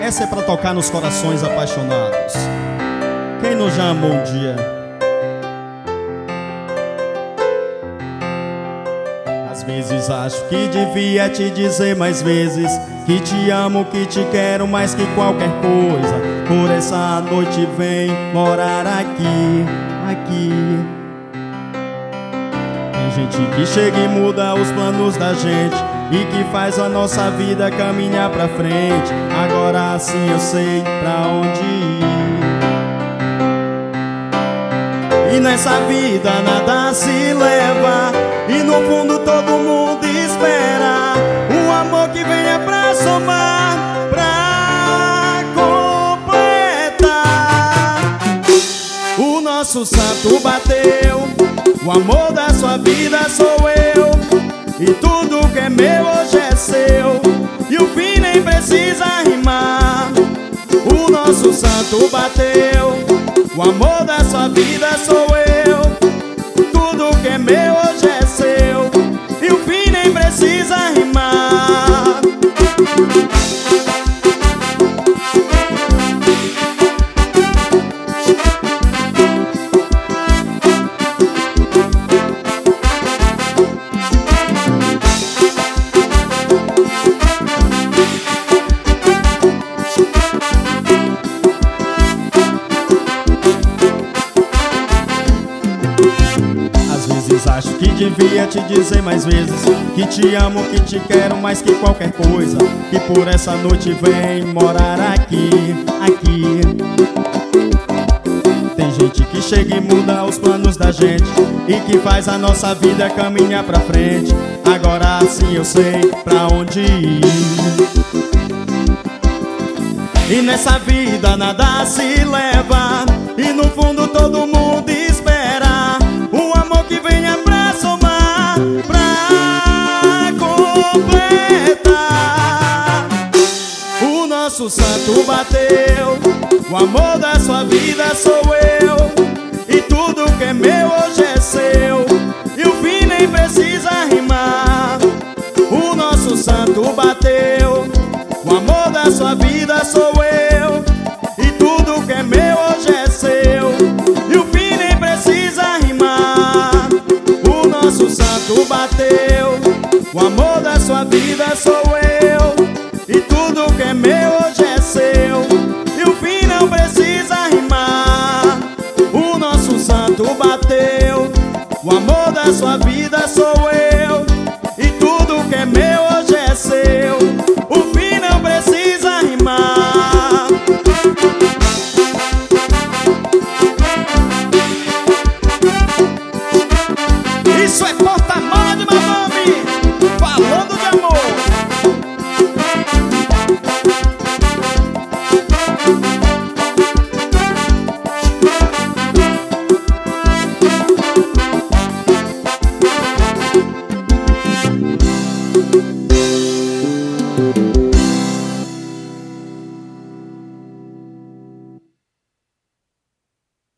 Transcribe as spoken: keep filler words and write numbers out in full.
Essa é pra tocar nos corações apaixonados. Quem não já amou um dia? Às vezes acho que devia te dizer mais vezes que te amo, que te quero mais que qualquer coisa. Por essa noite vem morar aqui, aqui. Tem gente que chega e muda os planos da gente e que faz a nossa vida caminhar pra frente. Agora sim eu sei pra onde ir. E nessa vida nada se leva, e no fundo todo mundo espera um amor que venha pra somar, pra completar. O nosso santo bateu, o amor da sua vida sou eu, e tudo que é meu hoje é seu, e o fim nem precisa rimar. O nosso santo bateu, o amor da sua vida sou eu, tudo que é meu hoje é seu, e o fim nem precisa rimar. Acho que devia te dizer mais vezes que te amo, que te quero mais que qualquer coisa, que por essa noite vem morar aqui, aqui. Tem gente que chega e muda os planos da gente e que faz a nossa vida caminhar pra frente. Agora sim eu sei pra onde ir. E nessa vida nada se leva, e no fundo todo mundo espera um amor que venha pra somar, pra completar. O nosso santo bateu, o amor da sua vida sou eu, e tudo que é meu hoje é seu, e o fim nem precisa rimar. O nosso santo bateu, o amor da sua vida sou eu, e tudo que é meu hoje é seu, e o fim nem precisa rimar. O nosso santo bateu, o amor da sua vida sou eu, e tudo que é meu hoje é seu, e o fim não precisa rimar. O nosso santo bateu, o amor da sua vida sou eu,